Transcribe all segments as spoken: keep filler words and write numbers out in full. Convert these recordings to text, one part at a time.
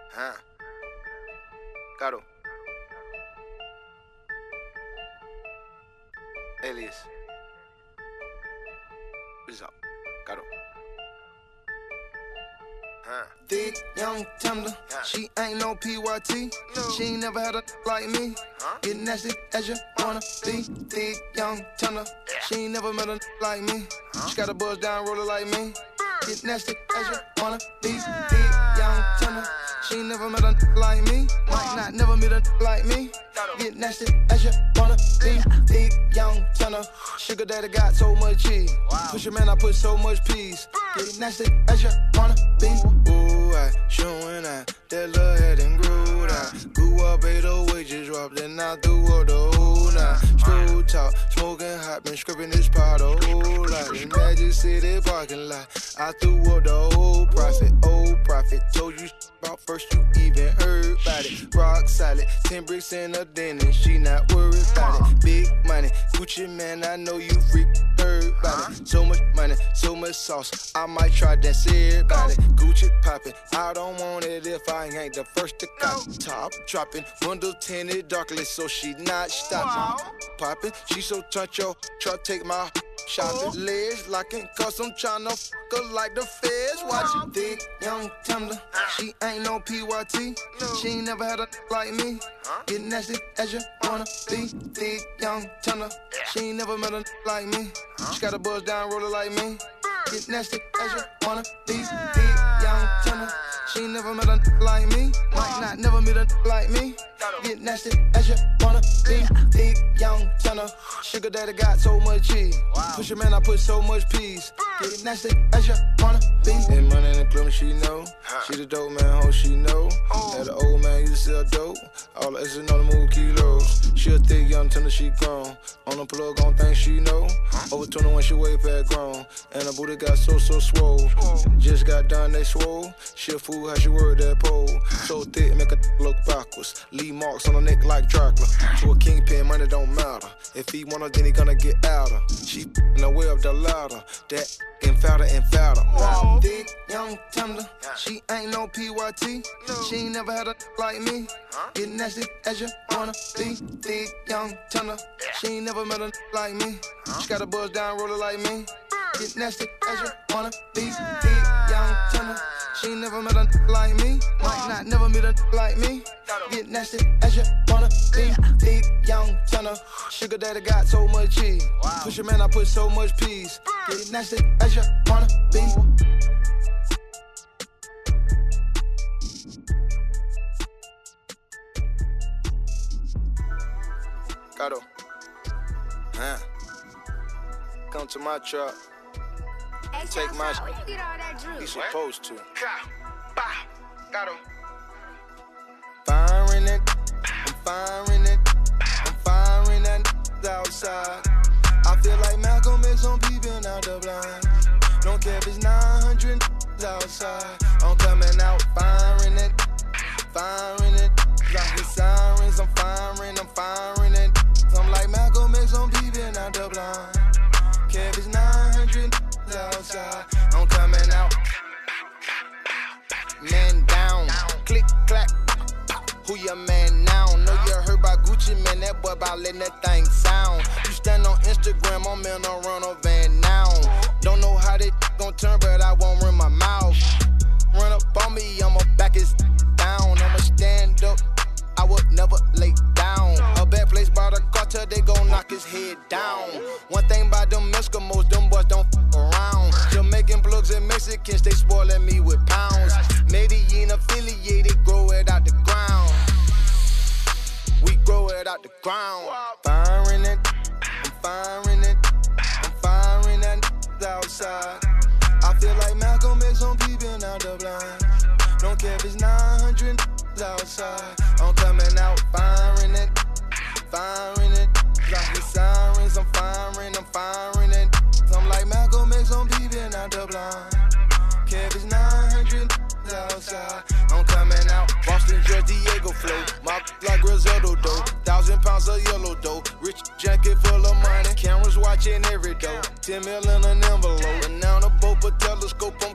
Huh? Caro. Alias. What's up? Caro. Huh? Thick, young, tender, huh? She ain't no P Y T. No. She ain't never had a like me. Huh? Get nasty as you wanna be. Thick, young, tender, yeah. She ain't never met a like me. Huh? She got a buzz down roller like me. Get nasty as you wanna be. Thick, young, tender, she ain't never met a like me. Might not never meet a like me. Get nasty as you wanna be. Thick, young, tender, sugar daddy got so much cheese. Wow. Push your man, I put so much peas. Get nasty as you wanna be. Ooh, I showing out that little head and grew out. Grew up, eight oh eight, just dropped, then I threw up the whole night. Screw talk, smoking hot, been scraping this pot a whole lot. In Magic City parking lot, I threw up the whole profit, old profit. Told you about first, you even heard about it. Rock solid, ten bricks in a den, and she not worried about it. Big money, Gucci man, I know you freak heard about it. So much money, so much sauce, I might try that shit about it. Gucci poppin', I don't want it if I ain't the first to cop. Top dropping, window tinted darkly, so she not stopping. Poppin', she so touch yo, try to take my shopping. Legs locking, cause I'm tryna fuck her like the feds watching. Thick, young, tender, she ain't no P Y T. She ain't never had a like me. Get nasty as you wanna be. Thick, young, tender, she ain't never met a like me. She got a buzz down roller like me. Get nasty as you wanna be. Thick, young, tender, she ain't never met a like me. Might not never meet a like me. Get nasty as you wanna be. Thick, young, tender, sugar daddy got so much cheese. Push your man, I put so much peas. Get nasty as you wanna be. And money in the club, she know. She the dope man, ho, she know. That the old man used to sell dope. All the exes know the move kilos. She a thick, young, tender, she grown. On the plug, on things she know. Over twenty-one, she way past grown. And her booty got so, so swole. Just got done, they swole. She a fool, how she work that pole. So thick, make her look backwards. Leave marks on her neck like Dracula. To a kingpin, money don't matter. If he want her, then he gonna get out her. She in the way up the ladder. That getting fatter and fatter. Wow. Thick, young, tender, she ain't no P Y T. She ain't never had a like me. Get nasty as you wanna be. Thick, young, tender, she ain't never met a like me. She got a buzz down roller like me. Get nasty as you wanna be. Thick, young, tender, she ain't never met a like me. Might not never meet a like me. Get nasty as you wanna be. Thick, young, tender, sugar daddy got so much cheese. Push your man, I put so much peas. Get nasty as you wanna be. Caro. Huh? Come to my truck. Hey, Take my where you get all that drip? You supposed to. Caro. Firing it, I'm firing it, I'm firing that outside. I feel like Malcolm X on peeping out the blind. Don't care if it's nine hundred outside. I'm coming out firing it, firing it. Like the sirens, I'm firing, I'm firing it. I'm like Malcolm X on peeping out the blind. Care if it's nine hundred outside. I'm coming out. Man down, click, clack. Who your man now? Know you heard about Gucci, man, that boy about letting that thing sound. You stand on Instagram, I'm in a run of van now. Don't know how they gon' turn, but I won't run my mouth. Run up on me, I'ma back his down. I'ma stand up, I would never lay down. A bad place by the cartel, they gon' knock his head down. One thing about them Eskimos, them boys don't f around. Jamaican plugs and Mexicans, they spoiling me with pounds. Medellin affiliated, grow it out the ground. We grow it out the ground. Firing it, I'm firing it, I'm firing that outside. I feel like Malcolm X on peeping out the blind. Don't care if it's nine hundred outside. I'm coming out firing it, firing it. Like the sirens, I'm firing, I'm firing it. I'm like Malcolm X on peeping out the blind. Care if it's nine hundred outside. I'm coming out Boston, George, Diego flow. My like Griselda dough. Thousand pounds of yellow dough. Rich jacket full of money. Cameras watching every dough. Ten mil in an envelope. And now the boat, but telescope, I'm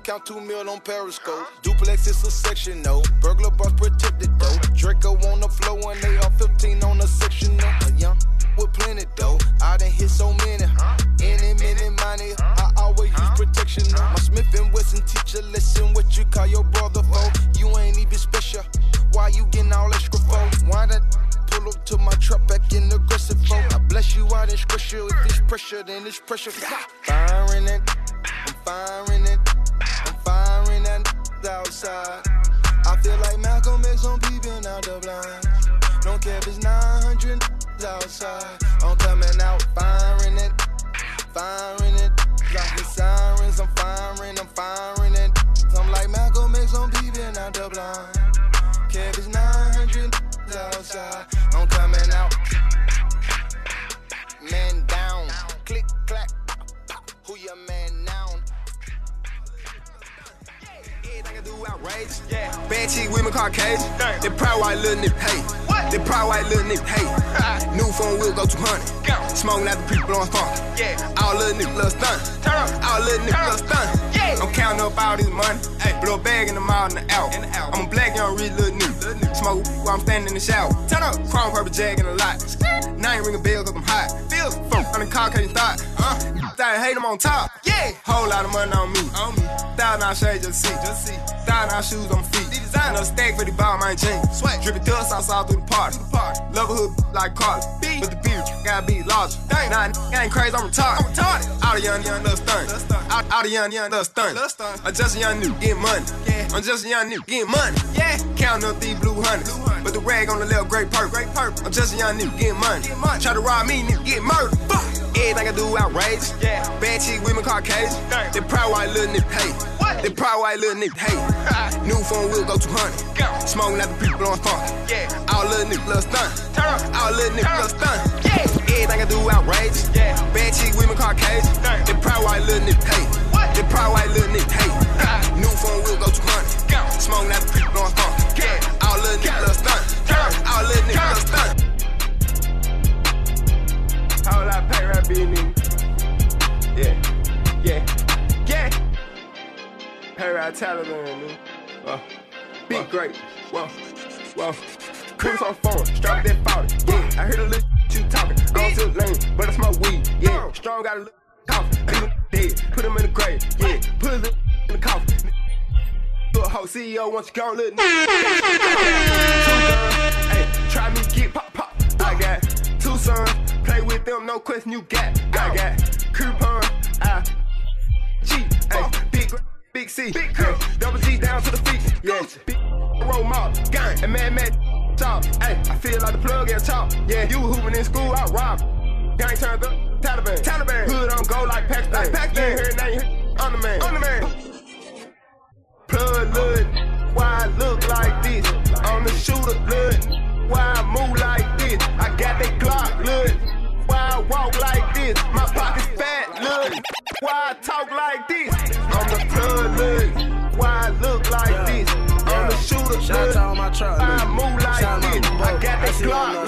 count two mil on Periscope. Duplex is a section, no. Burglar bars protected, though. Draco on the floor and they are fifteen on the section, no. A young with plenty, though. I done hit so many. Any, many, money. I always use protection, no. My Smith and Wesson teacher, listen what you call your brother for. You ain't even special. Why you getting all extra for? Why that pull up to my truck back in aggressive for? I bless you out in scripture. If it's pressure, then it's pressure. Firing it. I'm firing it. I'm firing that outside. I feel like Malcolm X on peeping out the blind. Don't care if it's nine hundred outside. I'm coming out firing it. Firing it. Like the sirens, I'm firing, I'm firing it. I'm like Malcolm X on peeping out the blind. Care if it's nine hundred outside. I'm coming out. Man down. Click, clack. Who your man now? Everything I do outrageous. Yeah. Bad chick, women Caucasian. They proud white little nigga hate. What? They proud white little nigga hate. New phone will go two hundred. Go. Smoking out the people on funk. Yeah. All little niggas love stun. Turn up. All little niggas love stun. Yeah. I'm counting up all this money. Hey. Blow a bag in the mall and the out. In the out. I'm a black young rich little nigga. Smoke while I'm standing in the shower. Turn up. Chrome purple jag in the lot. Now I ain't ring a bell cause I'm hot. Feel fuck on the Caucasian thought. Uh. Thought I hate them on top. Yeah. Whole lot of money on me. On me. Thousand dollar shades just see. Just see. Thousand dollar shoes on my feet. Design a stack for the ball, my jeans. Sweat. Dripping dust sauce all through the party. party. Love a hood like Carly. But the beer gotta be larger. Dang. Nah, I ain't crazy, I'm retarded. I'm retarded. All the young, young, little stun. All, all the young, young, little stun. I'm just a young nigga getting money. Yeah. I'm just a young nigga getting money. Yeah. Counting up these blue hundreds. But the rag on the left, great purple. Great purple. I'm just a young nigga getting money. Get money. Try to rob me, nigga, get murdered. Fuck. Everything I do outrageous. Yeah. Bad chick, women Caucasian. They proud white little nigga hate. What? They proud white little nigga hate. New phone will go two hundred. Go. Smoking out the people on funk. Yeah. All little niggas love stun. Turn up. All little niggas love stun. Yeah. Everything I do outrageous. Yeah. Bad chick, women Caucasian. They proud white little nigga hate. What? They proud white little nigga hate. New phone will go two hundred. Go. Smoking out the people on funk. Yeah. All little niggas love stun. Turn up. All little niggas love stun. How will I pay rap being nigga? Yeah, yeah, yeah. Pay rap Taliban, nigga. Whoa, big great. Whoa, whoa. Chris on phone, strap that forty. Yeah, I heard a little you talking. I don't feel lame, but I smoke weed. Yeah, strong got a little coffin. Leave him dead, put him in the grave. Yeah, put him in the coffin. Little hoe C E O once you gone, little nigga. Hey, try me get pop pop. I got two sons. Play with them, no question you got. I got coupon, I G, ay, big, big C, big girl, double G down to the feet, yeah, big roll mop, gang, and mad, mad, chop, ay, I feel like the plug and chop, yeah, you hooping in school, I rob, gang turned up, Taliban, Taliban, hood on go like Pakistan, like Pakistan, you ain't heard nothing, on the man, on the man, plug look, why I look like this, on the shooter look. Why I move like this? I got that Glock, look. Why I walk like this? My pocket's fat, look. Why I talk like this? On the plug, look. Why I look like this? On the shooter, look. Why I move like this? I got that Glock,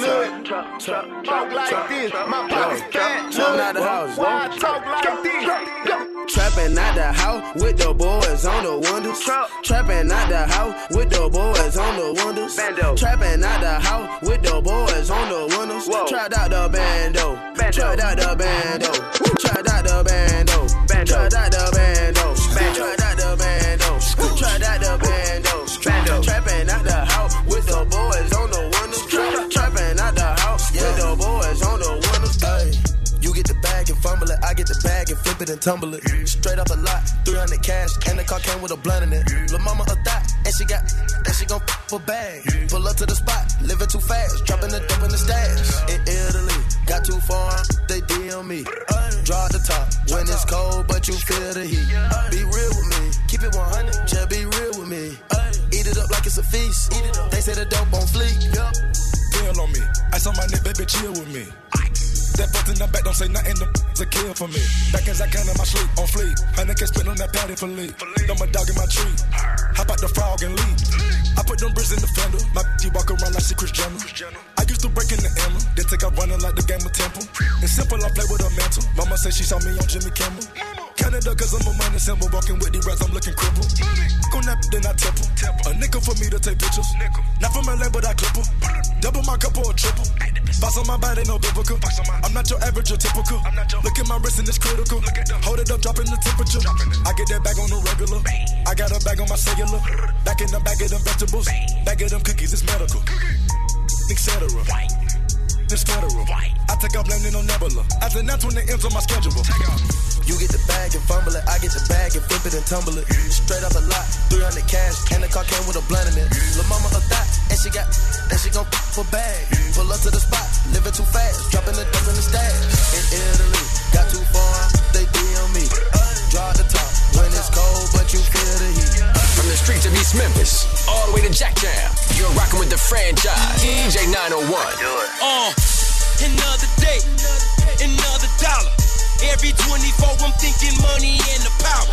look. Talk like this. My pocket's fat, look. Why I talk like this? Trapping out the house with the boys on the wonders. Trapping out the house with the boys on the wonders. Trapping out the house with the boys on the wonders. Tried out the bando. Tried out the bando. Tried out the bando. Tried out the bando. Tried out the bando. Tried out the bando. Trapping out the house with the boys on the wonders. Trapping out the house with the boys on the wonders. You get the bag and fumble it, I get the bag and flip it and tumble it. Straight off the lot, three hundred cash, and the car came with a blunt in it. Lil' mama a thot, and she got, and she gon' f a bag. Pull up to the spot, living too fast, dropping the dope in the stash. In Italy, got too far, they D M me. Draw the top, when it's cold, but you feel the heat. Be real with me, keep it one hundred, just be real with me. Eat it up like it's a feast, they say the dope on fleek. Deal on me, ice on my neck, baby, chill with me. That foot in the back, don't say nothing, the a kill for me. Back as I can in my sleep, on fleek. Honey can spit on that patty for leave. Throw my dog in my tree. Hop out the frog and leave. I put them bricks in the fender. My bitch walk around like she Kris Jenner. I used to break in the Emma. Then take out running like the game of Temple. It's simple, I play with a mantle. Mama say she saw me on Jimmy Kimmel. Canada, cause I'm a money symbol. Walking with the rats, I'm looking crippled. for me to take pictures. Not from L A, but I clip 'em. Double my cup or a triple. Box on my body, no biblical. I'm not your average or typical. Look at my wrist and it's critical. Hold it up, dropping the temperature. I get that bag on the regular. I got a bag on my cellular. Back in the bag of them vegetables. Bag of them cookies, it's medical. Et cetera. It's federal. I take off landing on Nebula. After that's when it ends on my schedule. You get the bag and fumble it, I get the bag and flip it and tumble it. Straight up a lot, three hundred cash, and the car came with a blunt in it. Lil' mama a thot, and she got, and she gon' f for bag. Pull up to the spot, living too fast, dropping the dope in the stash. In Italy, got too far, they D M me. Draw the top, when it's cold, but you feel the heat. From the streets of East Memphis, all the way to Jacktown, you're rocking with the franchise, D J nine oh one. Uh, another day, another dollar. Every twenty-four, I'm thinking money and the power.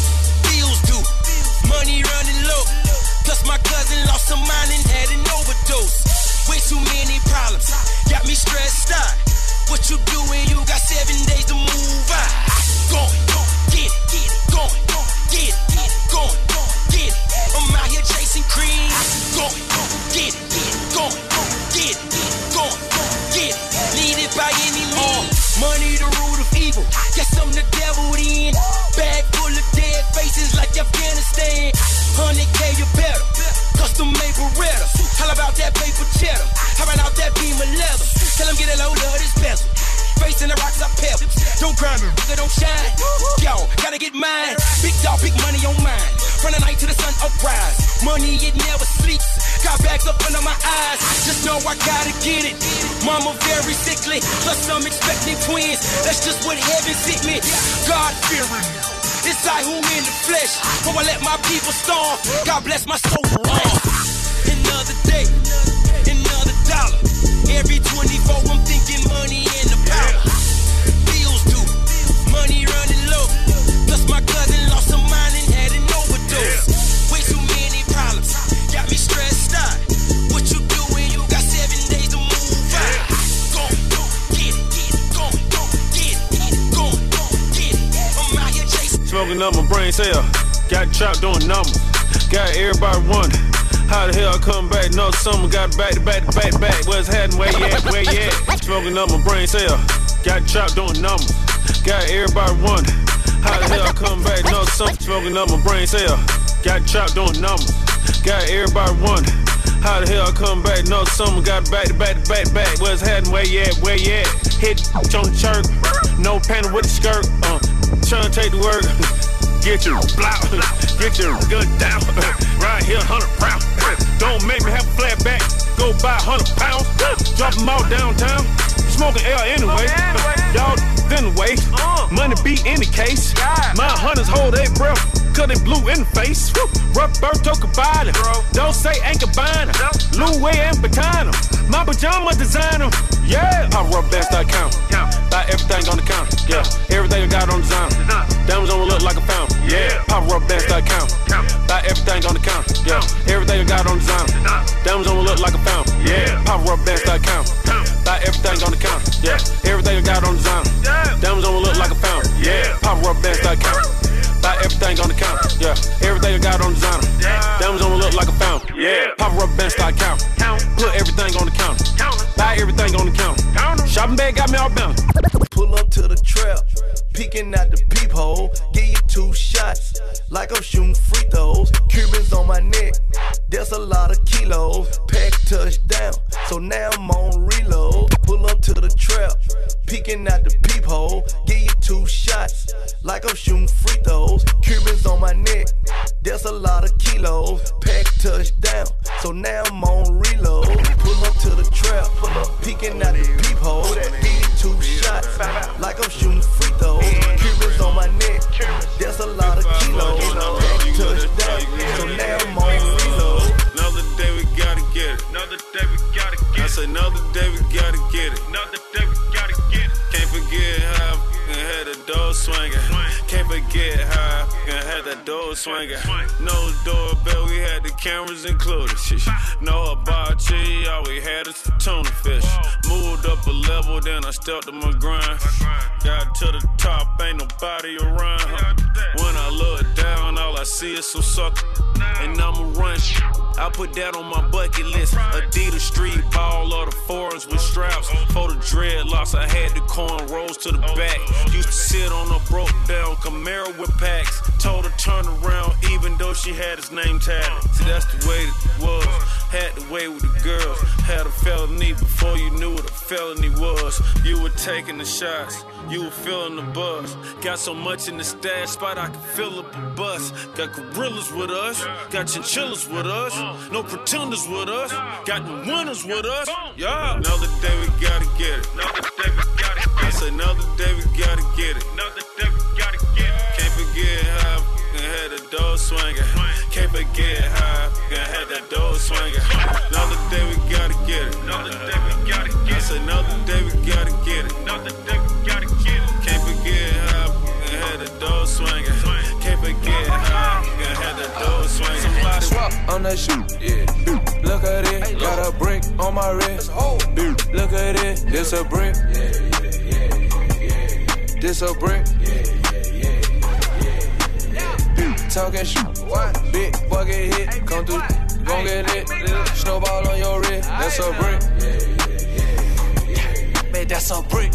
Bills due, money running low. Plus my cousin lost some mind and had an overdose. Way too many problems, got me stressed out. What you doing? You got seven days to move out. Going, get it, get it, going, get it, get it, going, get it. I'm out here chasing cream. Going, get it, get it, going, get it, get it, going, get it. Need it by any means. Money the root of evil. Guess I'm the devil then. Bag full of dead faces like Afghanistan. one hundred K or better. Custom made Beretta. How about that paper cheddar? How about that beam of leather? Tell him get a load of this bezel. Face in the rocks I pebble. Don't cry me, they don't shine. Yo, gotta get mine. Big dog, big money on mine. From the night to the sun uprise. Money, it never sleeps. Got bags up under my eyes. Just know I gotta get it. Mama very sickly. Plus I'm expecting twins. That's just what heaven sent me. God fearing. It's I who in the flesh. So I let my people starve. God bless my soul for rest. Another day, another dollar. Every twenty-four, I'm thinking money and the power. Bills due, money running low. Plus my cousin lost some mind and had an overdose. Way too many problems, got me stressed out. What you doing? You got seven days to move out. Go, go, get it, get it, go, go, get it, get it, go, go, get it. I'm out here chasing. Smoking up my brain cell, got chopped doing numbers. Got everybody wondering how the hell I come back? No summer, got back to back to back to back. What's happening? Where you at? Where you at? Smoking up my brain cell. Got chopped doing numbers. Got everybody wondering how the hell I come back? No summer. Smoking up my brain cell. Got chopped doing numbers. Got everybody wondering how the hell I come back? No summer, got back to back to back to back. What's happening? Where you at? Where you at? Hit on the chirp. No panty with the skirt. Uh, trying to take the work. Get your blouse, get your gun down. Right here, hundred pounds. Don't make me have a flat back. Go buy hundred pounds. Drop them all downtown. Smoking L anyway. Y'all in the way. Money be in the case. My hunters hold their breath. Cause they blue in the face. Roberto Cavalli. Don't say ain't Cabana. Louis and Batana. My pajama designer. Yeah. I rub best I count. Buy everything on the counter. Yeah. Everything I got on designer. Diamonds on look like a fountain. Yeah. Pop rub best I count. Buy everything on the counter. Yeah. Everything I got on designer. Diamonds on look like a fountain. Yeah. Pop rub best I count. Buy everything on the counter. Yeah. Everything I got on designer. Diamonds on look like a fountain. Yeah. Pop rub best I count. Buy everything on the counter. Yeah. Everything I got on designer. Diamonds on look like a fountain. Yeah. Pop rub best I count. Put everything on the counter. Buy everything on the counter. Shopping bag got me all bound. Pull up to the trap, peeking at the peephole. Give you two shots, like I'm shooting free throws. Cubans on my neck, there's a lot of kilos. Pack touchdown, so now I'm on reload. Pull up to the trap, peeking at the peephole. Give you two shots, like I'm shooting free throws. Cubans on my neck, there's a lot of kilos. Pack touchdown, so now I'm on reload. Pull up to the trap, peeking at the peephole. Give you two shots, like I'm shooting free throws. Cubans on my neck, there's a lot of kilos. Pack touchdown, so now I'm on reload. Another day we gotta get it. Another day we gotta get it. I say another day we gotta get it. Another day we gotta get it. Can't forget how I had the door swinging. Can't forget how I had that door swinging. No doorbell, we had the cameras included. No hibachi, all we had is the tuna fish. Moved up a level, then I stepped to my grind. Got to the top, ain't nobody around. When I look down, all I see is some sucker. And I'ma run. I put that on my bucket list. Adidas street ball or the foreigns with straps. For the dreadlocks, I had the cornrows to the back. Used to sit on a broke down Camaro with packs. Told her turn around even though she had his name tatted. See, that's the way it was. Had the way with the girls. Had a felony before you knew what a felony was. You were taking the shots. You were feeling the buzz. Got so much in the stash spot I could fill up a bus. Got gorillas with us. Got chinchillas with us. No pretenders with us. Got the winners with us. Yeah. Another day we gotta get it. Another day we gotta get it. I say another day we gotta get it. Another day we gotta get it. Can't forget how I had the door swinging. Can't forget how I had that door swinging. Another day we gotta get it. Another day we gotta get it. I say another day we gotta get it. Another day we gotta get it. Can't forget how I had the door swinging. Can't forget how I had that door swinging. Somebody swap on that shoe. Yeah. Look at it. Got a brick on my wrist. Look at it. This a brick. This a brick. Talking shit, big bucket hit, come through, gon' get it. Snowball on your wrist, that's a brick. Man, that's a brick.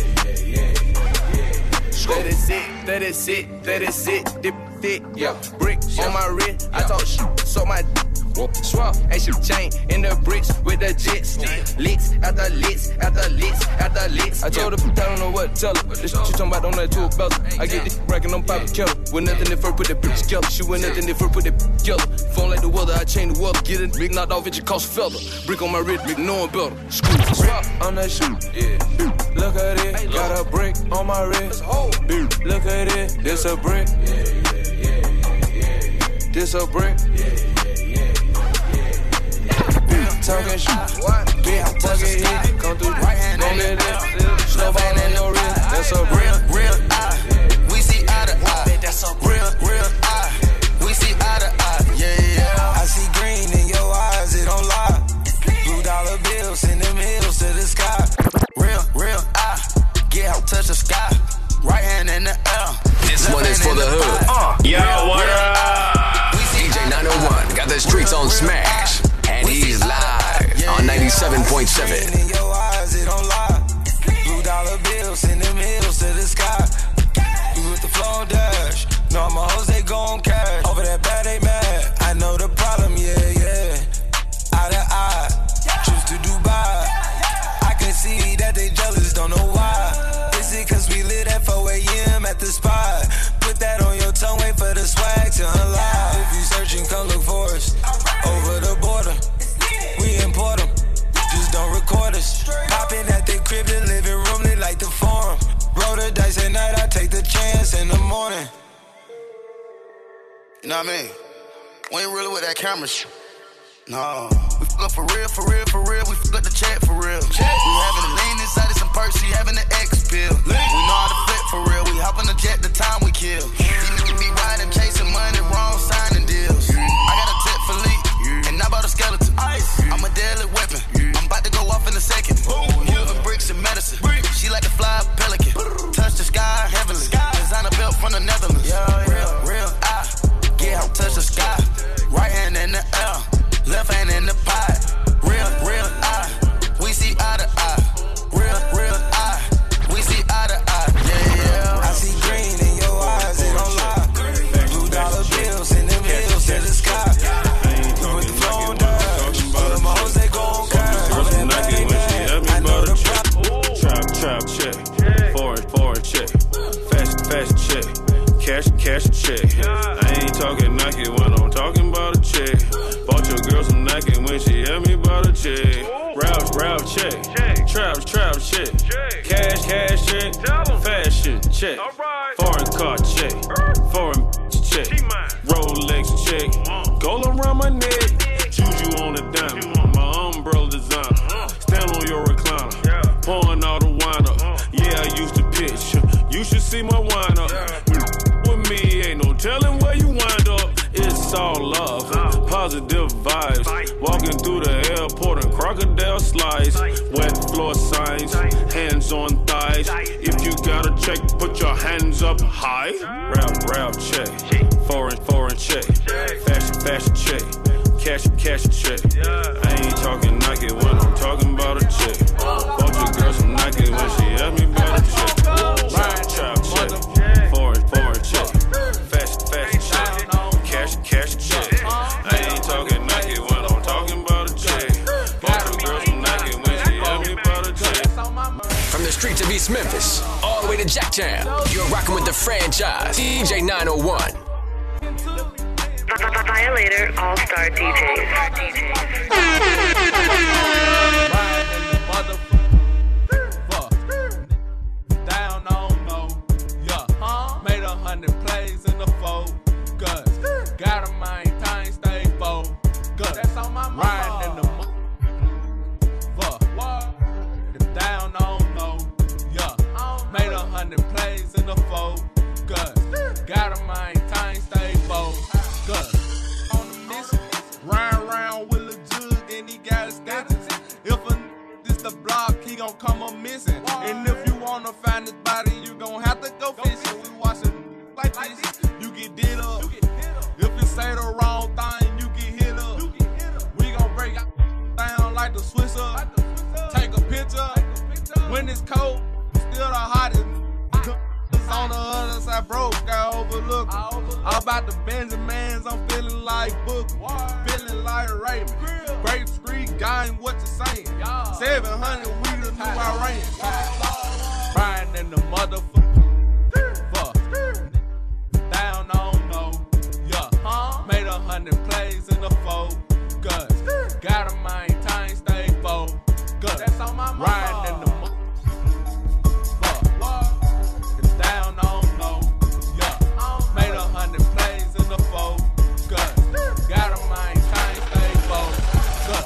Let it sit, let it sit, let it sit, dip fit, yeah. Brick on my wrist, I talk shit, so my swap, ain't shit chain in the bricks with the jets. Licks after licks after licks after licks. I told her I don't know what to tell her. This shit you talking about on that tool belt. I get this racking on poppin' kettle. With nothing if her put that bitch together. She with nothing if her put that together. Phone like the weather, I change the weather. Get it, big knocked off, it just cost a feather. Brick on my wrist, big knowing better. Screw swap on that shoe. Yeah. Look at it, got a brick on my wrist. Look at it, this a brick. This a brick. Talking shit, big bucket hit, come through, gon' get it. Snowball on your wrist, that's a brick. Real, real eye, we see eye to eye. That's a real, real eye, we see eye to eye. Yeah, yeah. I see green in your eyes, it don't lie. Blue dollar bills, send them hills to the sky. Real, real eye, get out, touch the sky. Right hand in the air. This one is for the hood. Uh, Yo, what up? D J nine oh one got the streets on smash. And he's live on ninety-seven point seven. In your eyes, it don't lie. Blue dollar bills, send them hills to the sky. We with the flow dash. No, my hoes, they gon' cash. Over that bad, they mad. I know the problem, yeah, yeah. Eye to eye, trips to Dubai. I can see that they jealous, don't know why. Is it cause we lit at four a.m. at the spot? Put that on your tongue, wait for the swag to unlock. If you searching, come look for us. Over the border, we import them. Just don't record us. Popping at the crib, the living room, they like the forum. Roll the dice at night, I take the chance in the morning. You know what I mean? We ain't really with that camera shit. No. We fuck up for real, for real, for real. We fuck up the chat for real. Check. We having a lean inside of some perks, she having an X pill. We know how to flip for real. We hop on the jet the time we kill. These niggas be riding, chasing money, wrong, signing deals. I got a tip for leak, and I bought a skeleton. I'm a deadly weapon. I'm about to go off in a second. Moving bricks and medicine. She like to fly a pelican. Touch the sky heavenly. Designer belt from the Netherlands. Real, real, I get out, touch the sky. Right hand in the air. Left hand in the pot. Real, real eye. We see eye to eye. Real, real eye. We see eye to eye. Yeah, yeah. I see green in your eyes, it don't lie. Blue dollar bills, send them hills to the sky. We with the flow down. All of my hoes, they gon' cash. Over that bag, man. I know the problem. Trap, trap, check. Foreign, foreign, check. Fashion, fashion, check. Cash, cash, check. I ain't talking Nike when I'm talking about a check. Bought your girl some Nike when she had me about a check. Ralph, Ralph, check. Traps, trap, check. Cash, cash, check. Fashion, check. Foreign car, check. Foreign check. Rolex, check. Gold around my neck. Juju on the diamond. My umbrella designer. Stand on your recliner. Pouring all the wine up. Yeah, I used to pitch. You should see my wine up. With me, ain't no telling where you wind up. It's all love, positive vibes. Walking through the airport and crocodile slides. Wet floor signs, hands on thighs. If you got a check, put your hands up high. Rap, rap, check. Foreign, foreign check. Fashion, fashion check. cash, cash a check. I ain't talking Nike when I'm talking about a check. Bought your girl some Nike when she asked me about a check. Chop, chop, check. Foreign, foreign check. Fashion, fashion check. Cash, cash check. I ain't talking Nike when I'm talking about a check. Bought your girl some Nike when she asked me about a check. From the streets of East Memphis, all the way to Jacktown, you're rocking with the franchise, D J nine oh one. Violator All-Star D Js. Down on no, yeah. Made a hundred plays in the focus. Gotta maintain, stay focused. That's on my mind. Riding in the fuck. Down on no, yeah. Made a hundred plays in the focus. Gotta maintain, stay focused. On the mission, ride around with a jug and he got his stitches. If a this the block, he gon' come up missing. And if you wanna find his body, you gon' have to go fishing. We watchin' like this, you get did up. If you say the wrong thing, you get hit up. We gon' break out down like the Swisher. Take a picture. When it's cold, still the hottest. On the other side, broke, got overlooked. All about the Benjamins, I'm feeling like Book, feeling like Raymond. Grape Street, guy, what you saying? seven hundred, we the new Iran. Riding in the motherfucker. Down on no, yeah. Made a hundred plays in the focus. Gotta maintain, stay focused. That's on my mind. Riding in the down on no, yeah. Made a hundred plays in the focus. Gotta maintain, stay focused.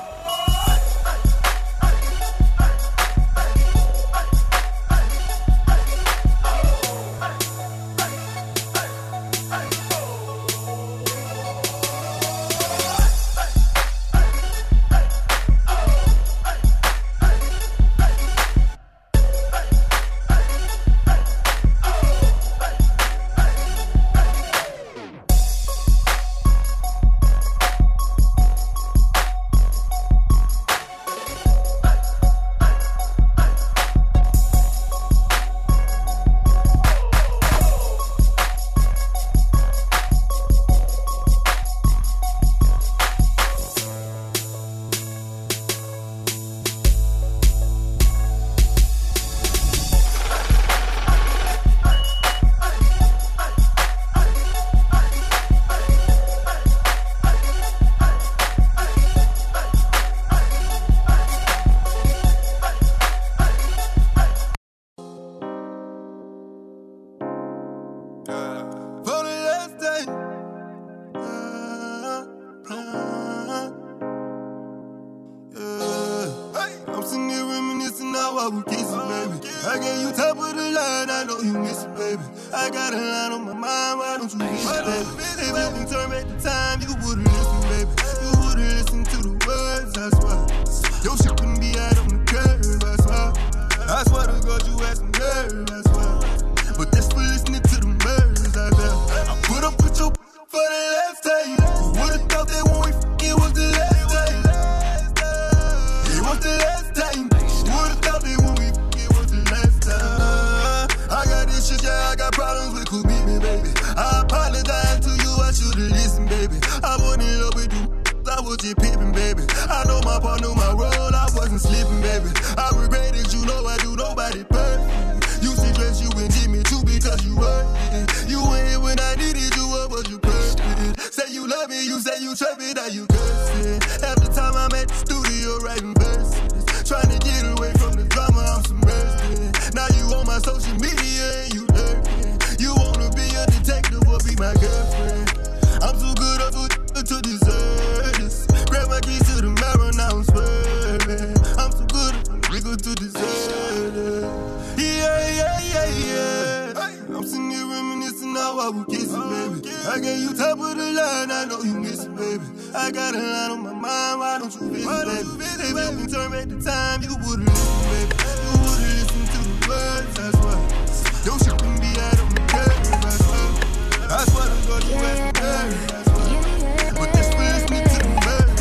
That's what I'm gonna do. But this for listening to the birds.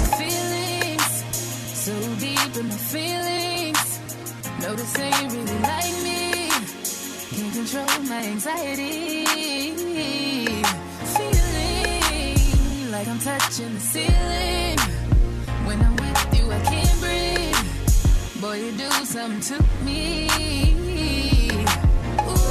up in my feelings. No, this ain't really like me. Can't control my anxiety. Feeling like I'm touching the ceiling. When I'm with you, I can't breathe. Boy, you do something to me. Ooh,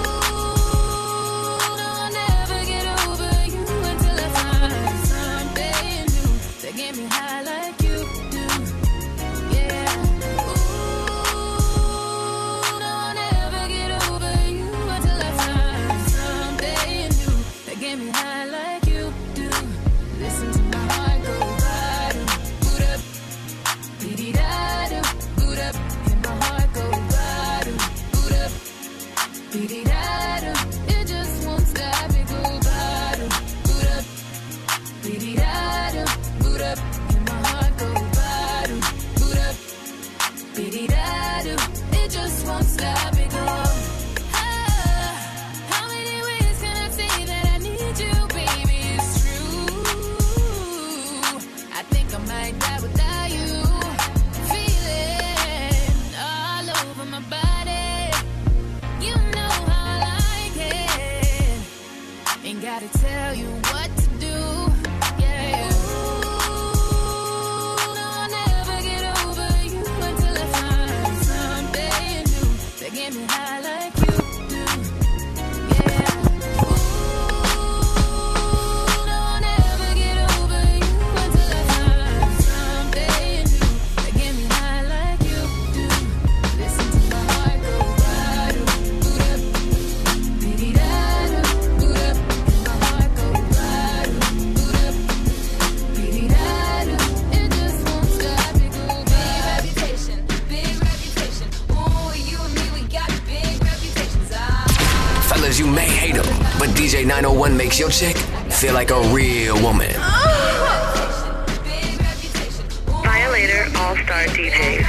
no, I'll never get over you until I find something new that get me high like you do. Yeah. Ooh, no, I'll never get over you until I find something new that get me high like you do. Listen to my heart go bottom, boot up, beat it out, boot up, and my heart go bottom, boot up, beat it out. It just won't stop, it go bottom, boot up, beat it out, boot up, and my heart go bottom, boot up, beat it out. It just won't stop, it go. Ah, how many ways can I say that I need you, baby? It's true. I think I might die without you. Feeling all over my body. You know how I like it. Ain't gotta tell you what to do. Yeah. Ooh, no, I'll never get over you until I find something new that get me high like you do. Yeah. Ooh, no, I'll never get over you until I find something new that get me high like you do. Listen to my heart go bottom, boot up, beat it out, boot up, and my heart go bottom, boot up, beat it out. It just won't stop, it go big reputation, big reputation. Ooh, you and me, we got big reputations. Ah. Fellas, you may hate him, but D J nine oh one makes your chick feel like a real woman. Violator All-Star D Js.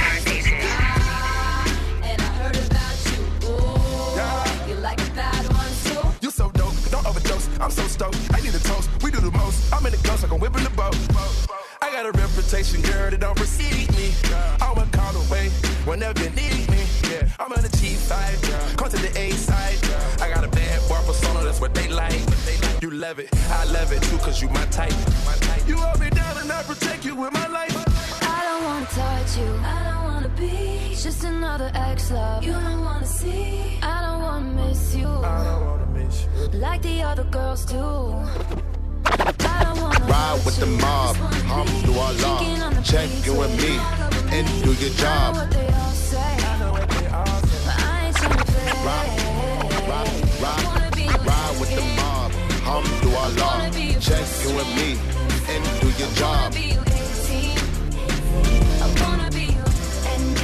And I heard about you. Ooh, you like a bad one too. You so dope, don't overdose. I'm so stoked. I need a toast. We do the most. I'm in the ghost like I'm whipping the boat. I got a reputation, girl, that don't precede me. I'm a call away whenever you need me. Yeah, I'm on the G side, come to the A side. I got a bad bar persona, that's what they like. You love it, I love it too, cause you my type. You hold me down and I protect you with my life. I don't wanna touch you. I don't wanna be just another ex-love. You don't wanna see. I don't wanna miss you. I don't wanna miss you. Like the other girls do. I don't wanna Ride with the mob, hum through our law. Check in with me and do your job. what they all say. But I ain't tryna play. Ride, ride, ride, ride with the mob, hum through our law. Check in with me and do your job. I wanna be you. And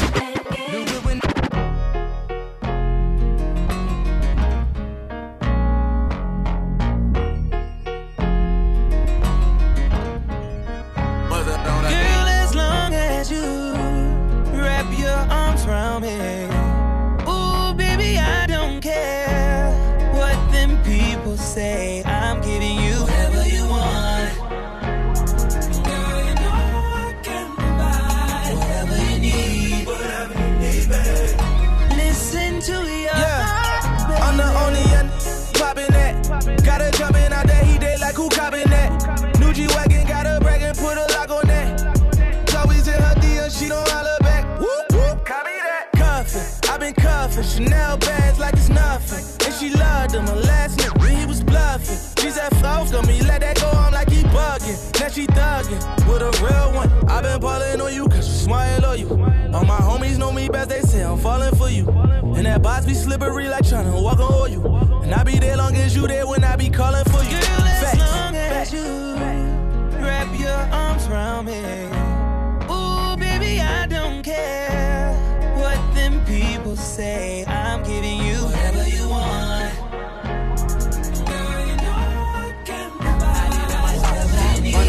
Girl, as long as you wrap your arms around me, ooh, baby, I don't care what them people say. I'm giving you whatever you want. Girl, you know I can provide whatever you need. Whatever you need, baby. Listen to your heart, baby. I'm the only one popping that. Gotta jump in out that heat, they like who copping that. New G-Wagon, gotta brag and put a lock on that. Chloe's in her D M, she don't holler back. Whoop, whoop, copy that. Cuffin', I've been cuffin', Chanel bags like it's nothing. And she loved him, her last nigga, he was bluffing. She said, fuck on me, let that go, I'm like he bugging. Now she thuggin' with a real one. I've been ballin' on you, cause you smile on you. All my homies know me best, they say I'm falling for you. And that box be slippery like tryna walk on you. And I be there long as you there when I be calling for you. Girl, as Facts. long as you wrap your arms around me, ooh, baby, I don't care what them people say. I'm giving you whatever you want. Girl, you know I can provide whatever you need.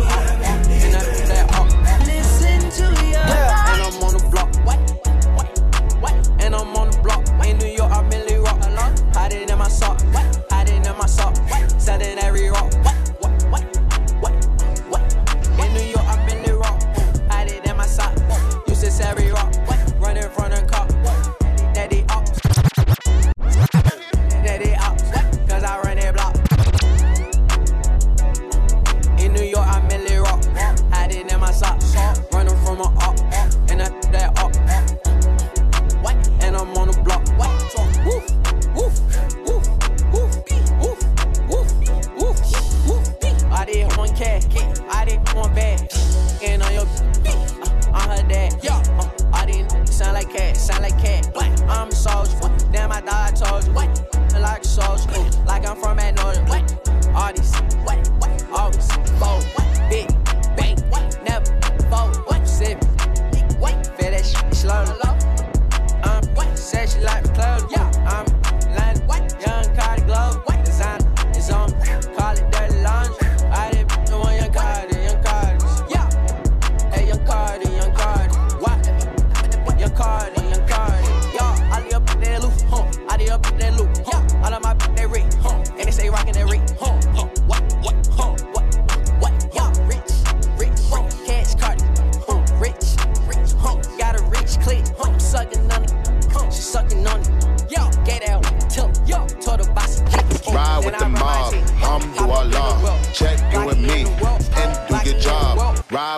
Listen to your Yeah. and I'm on the block. What? What? What? And I'm on the block. In New York, I really rock a lot. Hiding in my sock. What? Hiding in my sock. What? Selling every rock. What? What? What? What? What? In New York, I really rock. Hiding in my sock.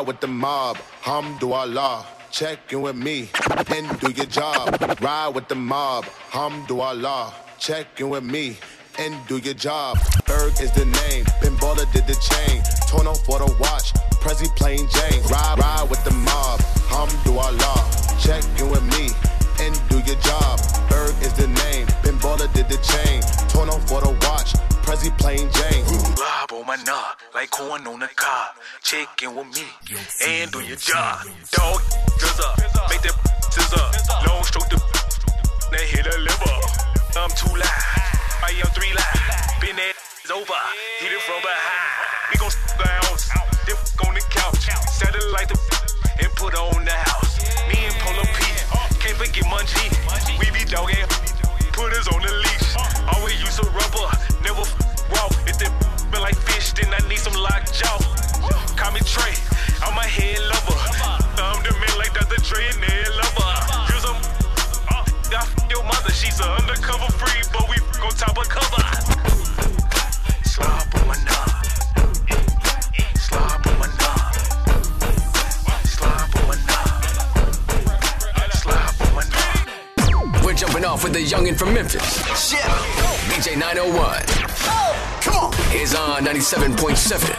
with the mob, Hamdulillah. Check in with me and do your job. Ride with the mob, Hamdulillah. Check in with me and do your job. Berg is the name, Ben Baller did the chain. Torn for the watch, Prezi plain Jane. Ride, ride with the mob, Hamdulillah. Check in with me and do your job. Berg is the name, Ben Baller did the chain. Torn for the watch, Prezi plain Jane. Rob on my knob, like corn on the cob. Check in with me and do your job. Dog, fizz up, make that fizz up. Long stroke the then hit a liver. I'm too loud, I am three loud. Been that is over, hit it from behind. We gon' bounce, dip on the couch. Satellite the and put on the house. Me and Polo P, can't forget Munchie. We be dogging, put us on the leash. Always use a rubber, never walk. If they been like fish, then I need some lockjaw. Call me Trey, I'm my head lover. I'm the man like Doctor Dre and head lover. Here's a I f your mother, she's an undercover free, but we gon' top her cover. Slop on my knob. Slop on my knob. Slop on my knob. Slop on my knob. We're jumping off with the youngin' from Memphis. Shit. D J nine oh one. Oh, come on. Is on ninety-seven point seven.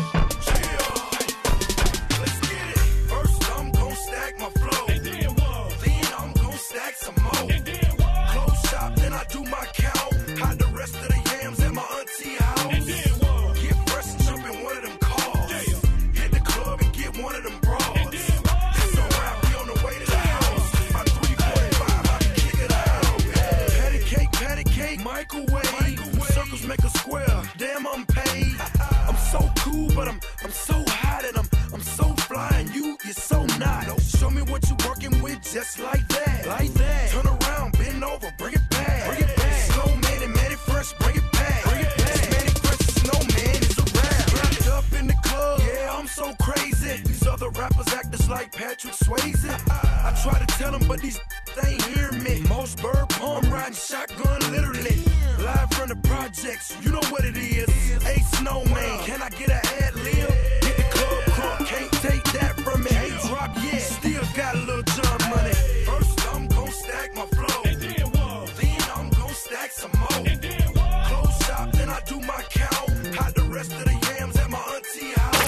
Just like that, like that. Turn around, bend over, bring it back, bring it back. Snowman and Manny Fresh, bring it back, bring it back. Manny Fresh, Snowman is a rap. Wrapped up in the club, yeah, I'm so crazy. These other rappers act just like Patrick Swayze. I try to tell them, but these they ain't hear me. Most bird palm riding shotgun, literally. Live from the projects, you know what it is. Hey, Snowman, can I get an ad lib? Hit the club crunk, can't take that from me. Ain't dropped yet, still got a little John money. First I'm gon' stack my flow, then I'm gon' stack some more. Close shop, then I do my count. Hide the rest of the yams at my auntie house.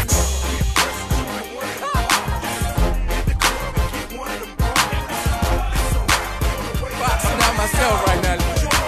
Boxing out myself right now.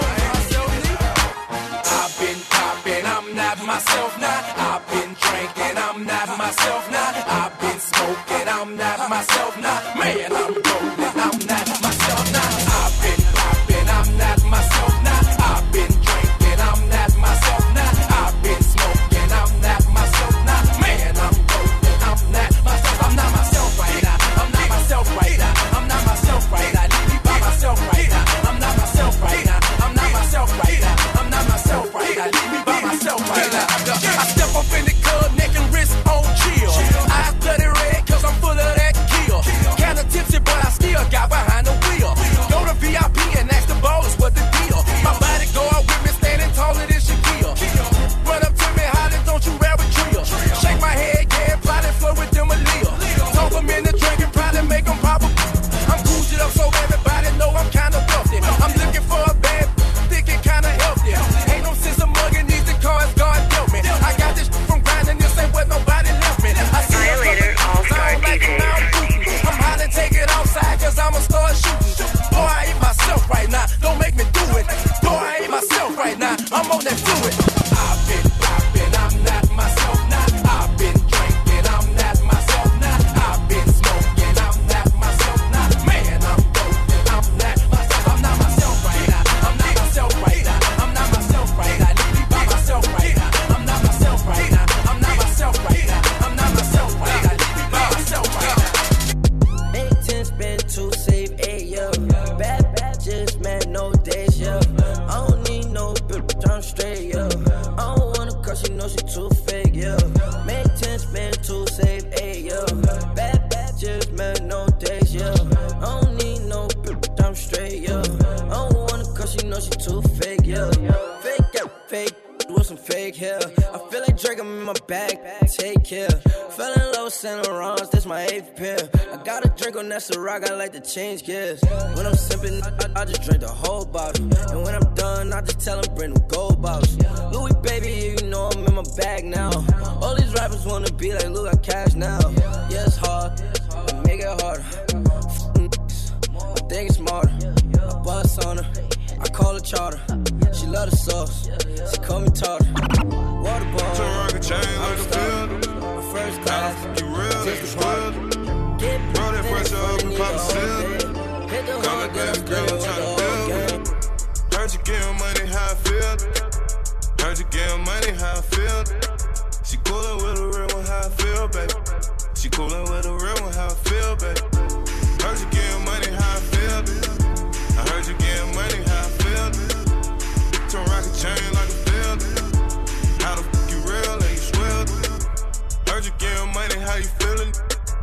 I've been popping, I'm not myself now. I've been drinking, I'm not myself now. I've been smoking, I'm not myself now. Man, I'm rolling, I'm not myself now. I've been popping, I'm not myself now. I've been drinking, I'm not myself now. I've been smoking, I'm not myself now. Man, I'm rolling, I'm not myself. I'm not myself right now. I'm not myself right now. I'm not myself right now. Leave me by myself right now. I'm not myself right now. I'm not myself right now. I'm not myself right now. Leave me by myself right now. I step up in the club, neck and wrist on chill. Eyes bloody red, cause I'm full of that kill. Kinda tipsy, but I still got behind the wheel. Go to V I P and ask the ballers what the deal. My body go out with me, standing taller than Shaquille. Run up to me, holler, don't you wear a drill. Shake my head, yeah, plotting flow with them a Leo. Talk them into drinking, probably make them pop a. I'm cooled up so everybody know I'm kinda wealthy. I'm looking for a bad, thinking kinda healthy. Ain't no sense of mugging these the cards God dealt me. I got this from grinding, this ain't what nobody left me. I see Violator All-Star D Js. I'm hot and take it outside cause I'ma start shooting. Boy, I ain't myself right now, don't make me do it. Boy, I ain't myself right now, I'm on that fluid. I've been popping, I'm not myself now. I've been drinking, I'm not myself now. I've been smoking, I'm not myself now. Man, I'm rolling, I'm not myself. I'm not myself right now. I'm not myself right now. I'm not myself right now. Leave me by myself right now. I'm not myself right now. I'm not myself right now. I'm not myself right now. Leave me by myself right now. Make ten spend two, save eight, yeah. Bad bitches, man, no days, yeah. I don't need no bitch, I'm straight, yeah. I don't wanna cause she know she too fake, yeah. Make ten spend two, save eight, yeah. Bad bitches, man, no days, yeah. I don't need no bitch, I'm straight, yeah. I don't wanna cause she know she too fake, yeah. Fake, yeah, fake. With some fake hair, I feel like Drake, I'm in my bag. Take care. Fell in love with Saint Laurent's, this my eighth pair. I got a drink on that Ciroc, I like to change gears. When I'm sipping, I, I just drink the whole bottle. And when I'm done, I just tell them bring them gold bottles. Louis, baby, you know I'm in my bag now. All these rappers wanna be like, look, I cash now. Yeah, it's hard, but make it harder. I think it's smarter. I bust on her, I call her charter. She love the sauce, she call me tartar. Water ball, turn rock a chain like a field. My first class, you real, like you squid. Roll that pressure up and pop a seal. Come like baby girl, I'm tryna build. Heard you getting money, how I feel. Heard you getting money, how I feel. She coolin' with a real one, how I feel, baby. She coolin' with a real one, how I feel, baby. Heard you getting money, how I feel. I heard you getting money, how I feel. Turn rock a chain like a field. How the fuck you real and you swell? Heard you getting money, how you feelin'?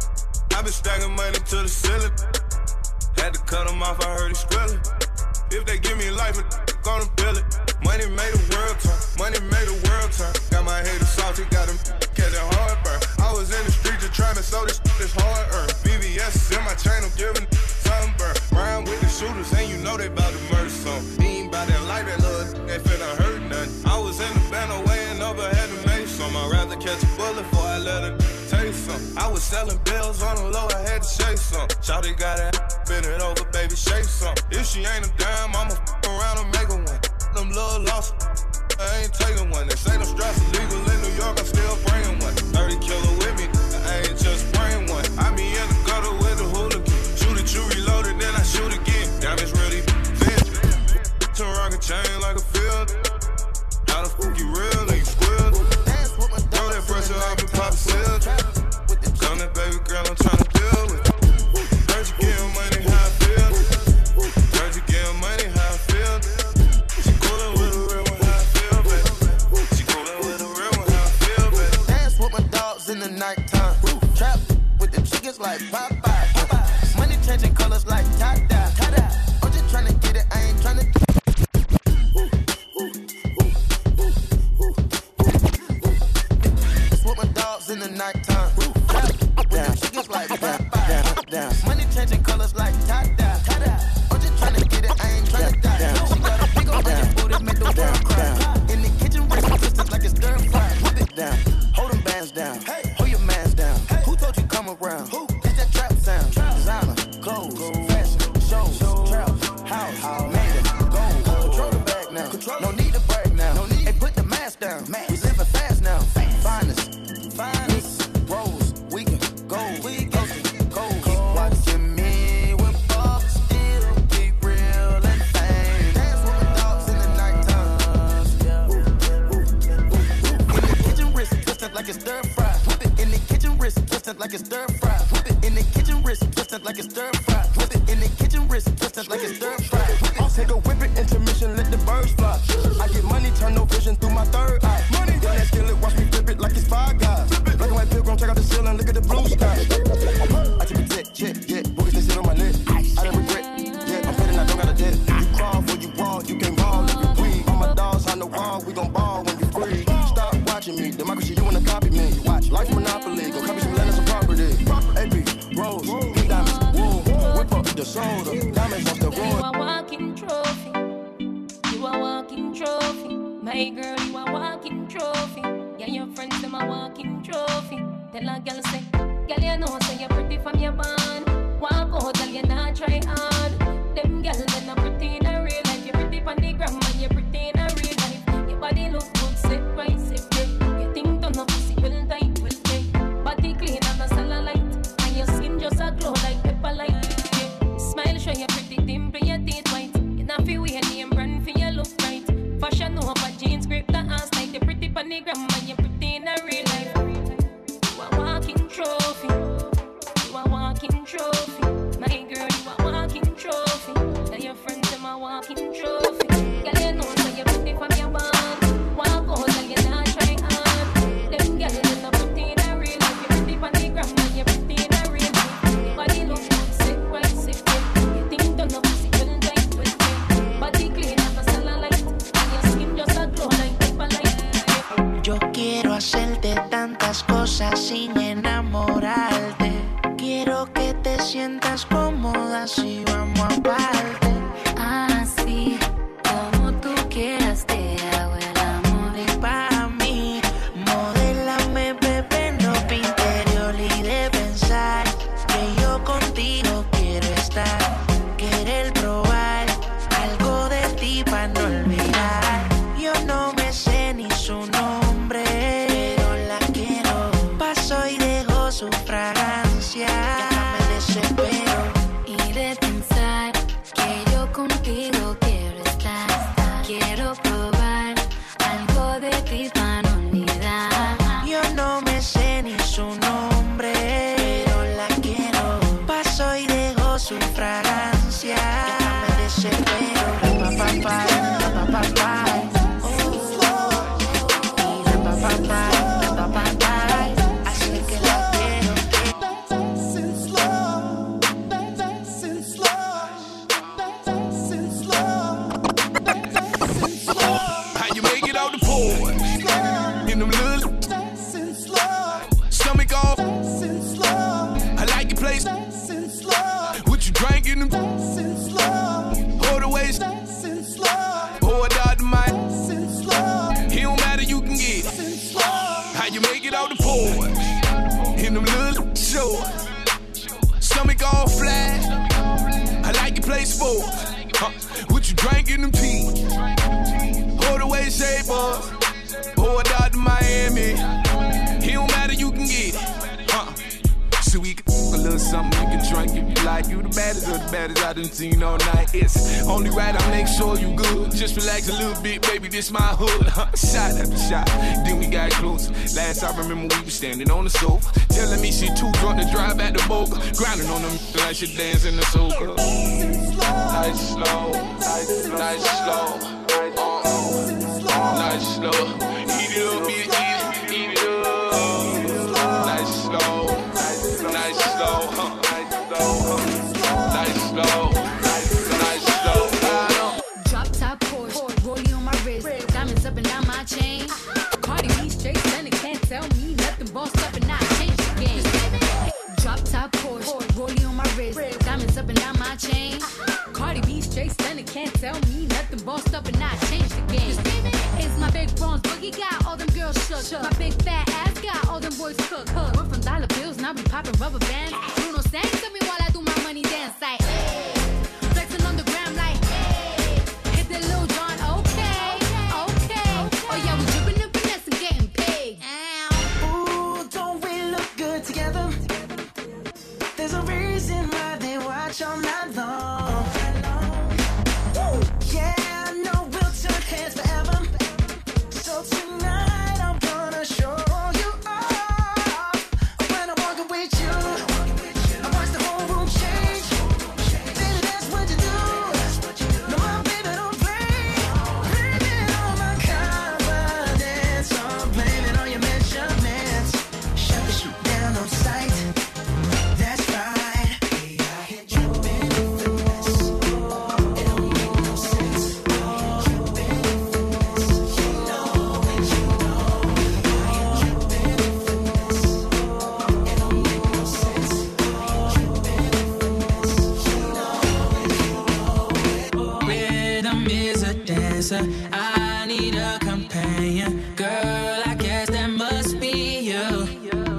I been stacking money to the ceiling. Had to cut him off, I heard he squealing. If they give me life, I'm gonna feel it. Money made the world turn, money made the world turn. Got my haters salty, got them catching heartburn. I was in the street just trying to sow this, this hard earned. V V S is in my chain, I'm giving sunburn. Rhyme with the shooters, and you know they bout to murder some. He ain't bout that life, that little they finna hurt nothing. I was in the band, weighing over, had to make some. I'd rather catch a bullet before I let it taste some. I was selling bills on the low, I had to shake some. Shawty got that, bend it over, baby, shake some. If she ain't a dime, I'ma f around and make her one. Them little lost, I ain't taking one. They say them straps illegal in New York, I'm still bringing one. thirty killer with me, I ain't just spraying one. I be in the gutter with the hooligan. Shoot it, you reload it, then I shoot again. Diamonds really thin. Turn rock a chain like a field. How the fuck you real and you squeal? Throw that pressure up and pop a seal. Come that baby girl, I'm tryna deal with. Heard you getting money, how I feel. Heard you getting money, how I feel. She coolin' with a real one, how I feel, baby. She coolin' with a real one, how I feel, baby. Dance with my dogs in the nighttime. Trap with the chickens like Popeye. Money changing colors like tie-dye. I'm just tryna get it, I ain't tryna. Dance with my dogs in the nighttime. Trap with the chickens like Popeye. Money changing colors like tie-dye. I'm just tryna get it, I ain't tryna die. She got a big ol' red booty, make the world cry. In the kitchen, raising sisters like it's stir fry. Whip it down, hold them bands down, hold your mans down. Who told you come around? Who? It's that trap sound. Designer, clothes, fashion, shows, trap, house, made it, gold. Control the bag now, no need to brag now. No need. Hey, put the mask down. We living fast now. Finest, finest, rose, we can go, we go, go. Keep watching me when Bob still keep real and fame. Dance with my dogs in the nighttime. In the kitchen, wrist twisted like it's stir fry. Whip it in the kitchen, wrist twisted like it's stir fry. Whip it in the kitchen, wrist twisted like it's stir fry. Whip it in the kitchen, wrist twisted like it's stir fry. I'll take a whip it, intermission, let the birds fly. I get money, turn no vision through my third eye. Money, yeah, that skillet, watch me flip it like it's Five Guys. Black and white pilgrim, check out the ceiling, look at the blue sky. I keep it check, check, yeah, boogers they sit on my neck. I don't regret, yeah, I'm betting I don't got a debt. You crawl for you raw, you can't ball if you breathe. All my dogs on the wall, we gon' ball when you free. Stop watching me, democracy, you wanna copy me. Watch, life monopoly, go copy some land and some property. A P, Rose, pink diamonds, wool, whip up the soda, diamonds off the road. You a walking trophy, you a walking trophy. My girl, you a walking trophy. Yeah, your friends, them a walking trophy. Tell a girl say, girl, you know say you're pretty from your band. Walk out, girl, you not try hard. Them girls, they not pretty in a real life. You're pretty from the gram, and you're pretty in a real life. Your body look good, set right, set right. You think don't know pussy, well tight, well tight. Body clean and a cellulite, and your skin just a glow like pepper light. Yeah. Smile, show you pretty dimple, your teeth white. You not feel weird, name brand for your look right. Fashion over jeans, grip the ass like the pretty from the gram, and you're pretty in a real life. You a walking trophy, you a walking trophy. My girl, you a walking trophy. Tell your friends them a walking trophy. Girl, you know so you're pretty from your band. Walk out, girl, you not try hard. Them girls they not pretty in a real life. You're pretty from the gram, and you're pretty in a real life. Your body look good, sit right, sit right. You think don't know pussy, well tight, well tight. Body clean and a cellulite, and your skin just a glow like pepper light. Yo quiero hacerte tantas cosas sin enamorar. quiero que te sientas cómoda si vamos aparte. Así como tú quieras te hago el amor. Y para mí, modélame, bebé, ropa interior y de pensar que yo contigo quiero estar. Querer probar algo de ti para no olvidar. Yo no me sé ni su nombre, pero la quiero. Paso y dejo su fragancia. Ya me desespero. Y de pensar que yo contigo quiero estar. Quiero probar algo de ti para no olvidar. Yo no me sé ni su nombre, pero la quiero. Paso y dejo su fragancia. Ya me desespero. Pa, pa, pa, pa, pa, pa, pa. In them little short, stomach all flat. I like you play sports. Huh? What you drink in them teas? Hold away, say boys. Pour it out to Miami. It don't matter, you can get it. Huh? So we can a little something you can drink if you like. You the baddest of the baddest I done seen all night. It's only right I make sure you good. Just relax a little bit, baby, this my hood. Shot after shot, then we got close. Last I remember we was standing on the sofa, telling me she too drunk to drive back to Boca. Grinding on them like she dance in the soca. Nice slow, nice, nice slow, uh, nice slow. Eat it up, eat it, eat it up. Nice slow, nice, nice slow, huh? Nice slow, nice slow. Drop top Porsche, rollie on my wrist, diamonds up and down my chain. Cardi B straight stunning, can't tell me nothing. Bossed up and I changed the game. Drop top Porsche, rollie on my wrist, diamonds up and down my chain. Cardi B straight stunning, can't tell me nothing. Bossed up and I changed the game. It's my big bronze boogie, got all them girls shook. My big fat ass got all them boys cooked. Went from dollar bills, now we popping rubber bands. Bruno sang to me while I do my money dance like. Flexing on the gram like. Hit the Lil Jon, okay, okay. Oh yeah, we dripping and finesse and getting paid. Ooh, don't we look good together? There's a reason why they watch all night long. Woo. Yeah, I know we'll turn heads forever. So tonight I'm gonna show you off. When I'm walking with you, I watch the whole room change. Baby, that's what you do. No, my baby don't play. Blame it on my confidence. I'm blaming on your measurements. Shut the shoot down on sight. That's right. Hey, I hit you in the finesse. It don't make no sense. You been in finesse. You know that you know. I hit you in the finesse. It don't make no sense. You been in finesse. You know that you know. Rhythm is a dancer. I need a companion. Girl, I guess that must be you.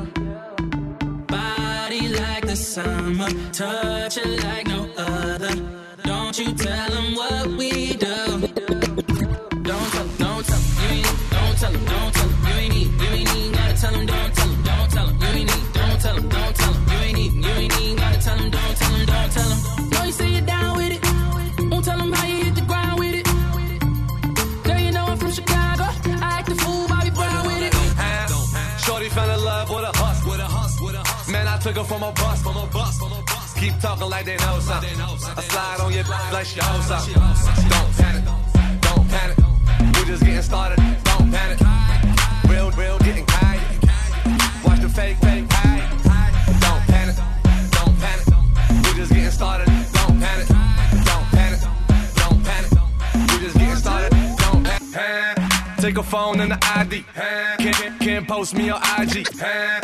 Body like the summer, touch it like no other. Don't you tell them what we do. Don't tell them, don't tell them, you ain't, don't tell them, don't tell them, you ain't need, you ain't even gotta tell them, don't tell them, don't tell them, you ain't need, don't tell them, don't tell them, you ain't even, you ain't even gotta tell them, don't tell them, don't tell them. Know you say you're down with it, won't tell them how you hit the ground with it. Girl, you know I'm from Chicago, I act the fool, Bobby Brown with it. Shorty fell in love with a hus, with a hus, with a hus. Man, I took her from a bus, from a bus, from a bus. Keep talking like they know something. I slide on your like she knows something. Don't panic, don't panic. We're just getting started. Don't panic. Real, real, getting kind. Watch the fake, fake high. Don't panic, don't panic. We're just getting started. Don't panic, don't panic, don't panic. We're just getting started. Don't panic. Take a phone and the I D. Can't, can't post me on I G.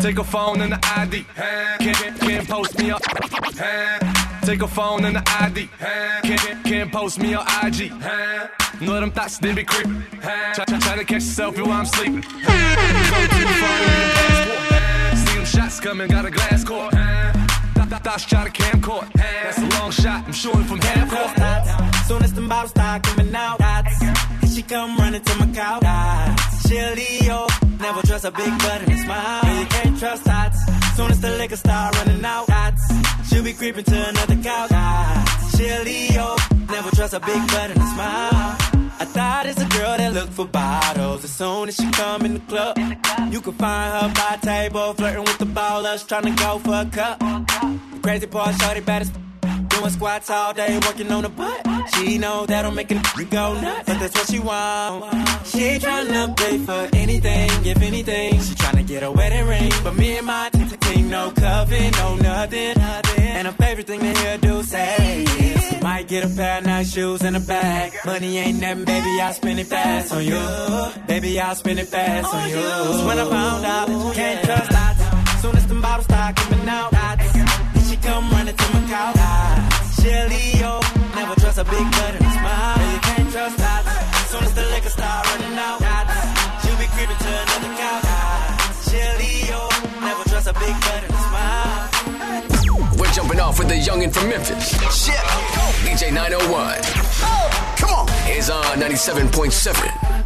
Take a phone and the I D. Can't, can't post me on. Take a phone and the I D. Can't, can't post me on I G. Know them thoughts, they be creeping. Try, try, try to catch a selfie while I'm sleeping. Go too far, leave passport. See them shots coming, got a glass court. Thoughts try to camcord. That's a long shot, I'm shooting from half court. Soon as them bottles start coming out, and she come running to my couch. She'll Leo, never trust a big butt and a smile. And you can't trust tots. Soon as the liquor start running out, she'll be creeping to another couch. She'll Leo, never trust a big butt and a smile. I thought it's a girl that look for bottles. As soon as she come in the club, you can find her by a table, flirting with the ballers, trying to go for a cup. The crazy part, shorty bad as doing squats all day, working on the butt. She know that'll make a go nuts, but that's what she want. She ain't tryna pay for anything, if anything. She tryna get a wedding ring, but me and my team, no coven, no nothing. And her favorite thing to hear do say is, might get a pair of nice shoes and a bag. Money ain't nothing, baby, I'll spend it fast on you. Baby, I'll spend it fast on you. So when I found out that you can't trust dots, soon as them bottles start coming out, then she come running to my couch. She'll Leo, never trust a big butt and a smile. And you can't trust dots, soon as the liquor start running out, she'll be creeping to another couch. She'll Leo, never trust a big butt and a smile. We're jumping off with the youngin' from Memphis. Shit. D J nine oh one. Oh, come on. Is on ninety-seven point seven.